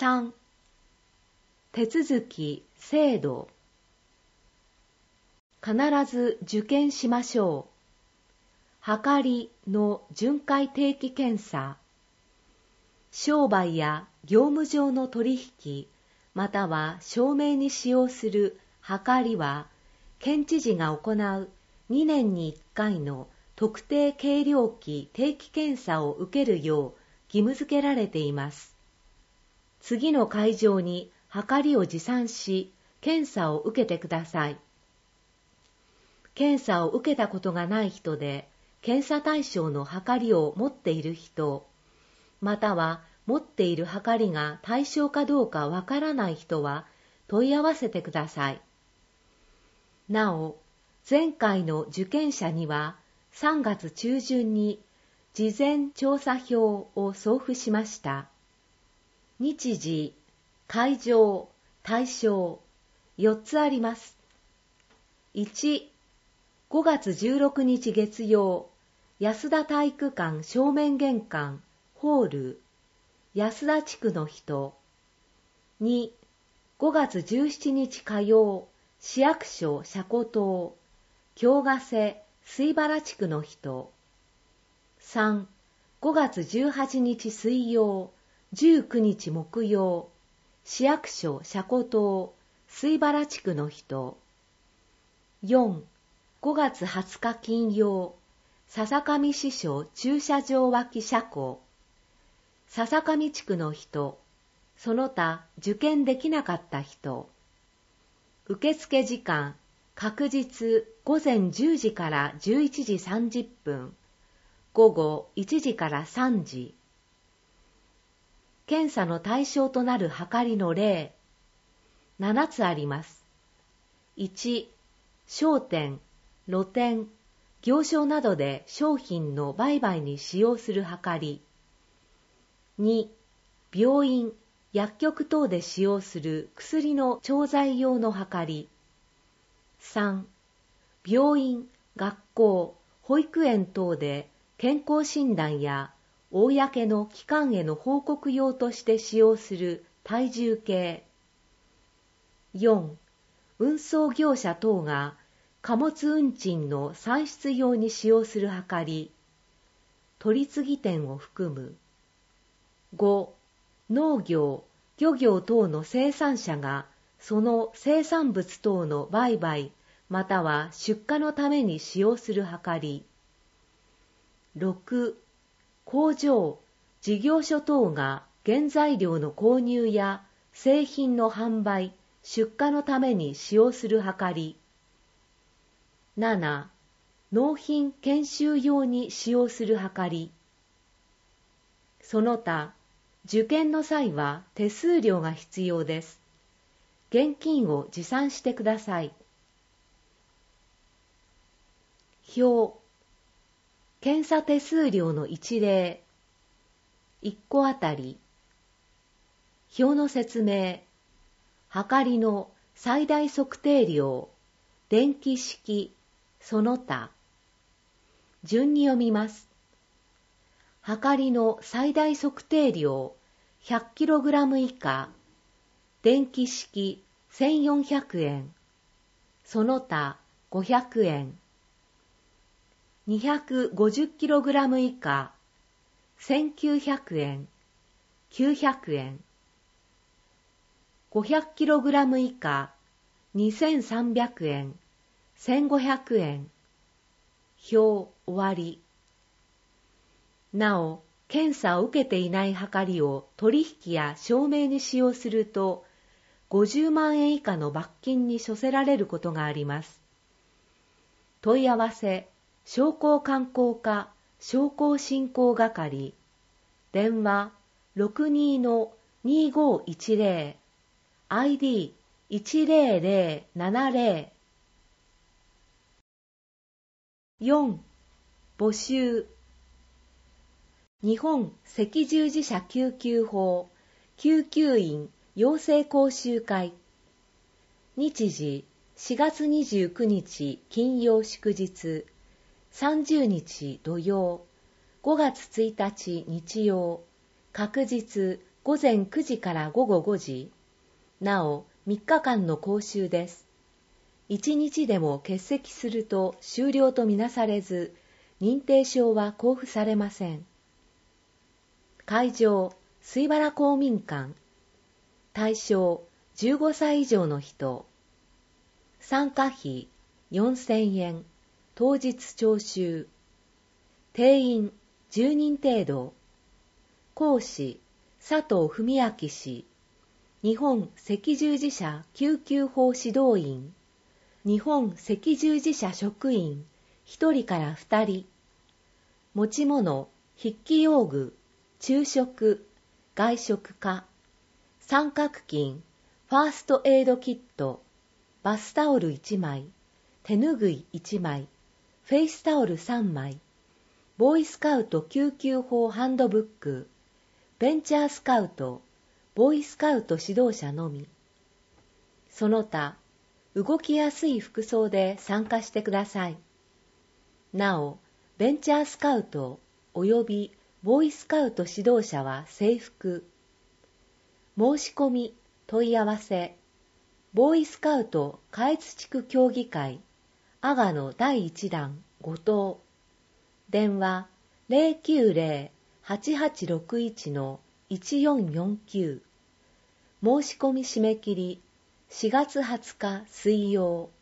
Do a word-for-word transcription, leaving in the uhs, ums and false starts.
さん、手続き、制度。必ず受験しましょう。はかりの巡回定期検査。商売や業務上の取引、または証明に使用するはかりは、県知事が行うにねんにいっかいの特定計量器定期検査を受けるよう義務付けられています。次の会場にはかりを持参し、検査を受けてください。検査を受けたことがない人で、検査対象のはかりを持っている人、または持っているはかりが対象かどうかわからない人は問い合わせてください。なお、前回の受験者にはさんがつちゅうじゅんに事前調査票を送付しました。日時、会場、対象、よっつあります。いち、ごがつじゅうろくにち月曜、安田体育館正面玄関、ホール、安田地区の人。に、ごがつじゅうしちにち火曜、市役所車庫棟、京ヶ瀬、水原地区の人。さん、ごがつじゅうはちにち水曜、じゅうくにち木曜、市役所車庫棟、水原地区の人。よん、ごがつはつか金曜、笹上支所駐車場脇車庫、笹上地区の人、その他受験できなかった人。受付時間、確日ごぜんじゅうじからじゅういちじさんじゅっぷん、午後いちじからさんじ。検査の対象となるはかりの例、ななつあります。いち、商店、露店、行商などで商品の売買に使用するはかり。に、病院、薬局等で使用する薬の調剤用のはかり。さん、病院、学校、保育園等で健康診断や公の機関への報告用として使用する体重計。よん、運送業者等が貨物運賃の算出用に使用するはかり、取次点を含む。ご、農業、漁業等の生産者がその生産物等の売買または出荷のために使用するはかり。ろく、工場、事業所等が原材料の購入や製品の販売、出荷のために使用するはかり。なな、納品研修用に使用するはかり。その他、受験の際は手数料が必要です。現金を持参してください。表、検査手数料の一例、いっこあたり。表の説明、はかりの最大測定量、電気式、その他。順に読みます。はかりの最大測定量 ひゃくキログラム 以下、電気式せんよんひゃくえん、その他ごひゃくえん。にひゃくごじゅうキログラム 以下、せんきゅうひゃくえん、きゅうひゃくえん。ごひゃくキログラム 以下、にせんさんびゃくえん、せんごひゃくえん。表終わり。なお、検査を受けていないはかりを取引や証明に使用すると、ごじゅうまんえん以下の罰金に処せられることがあります。問い合わせ、商工観光課商工振興係、電話 ろくにーのにーごーいちぜろ、アイディーいちぜろぜろななぜろ。よん、募集。日本赤十字社救急法救急員養成講習会。日時しがつにじゅうくにち金曜祝日、さんじゅうにち土曜、ごがつついたち日曜、確日午前くじから午後ごじ、なおみっかかんの講習です。いちにちでも欠席すると終了とみなされず、認定証は交付されません。会場、水原公民館。対象、じゅうごさい以上の人。参加費、よんせんえん。当日徴収。定員、じゅうにん程度。講師、佐藤文明氏。日本赤十字社救急法指導員。日本赤十字社職員、ひとりからふたり。持ち物、筆記用具、昼食、外食か。三角巾、ファーストエイドキット、バスタオルいちまい、手ぬぐいいちまい、フェイスタオルさんまい、ボーイスカウト救急法ハンドブック、ベンチャースカウト、ボーイスカウト指導者のみ。その他、動きやすい服装で参加してください。なお、ベンチャースカウト及びボーイスカウト指導者は制服。申し込み、問い合わせ、ボーイスカウト下越地区協議会、阿賀野だいいちだん、後藤。電話 ゼロきゅうゼロ はちはちろくいち いちよんよんきゅう。申し込み締め切りしがつはつか水曜。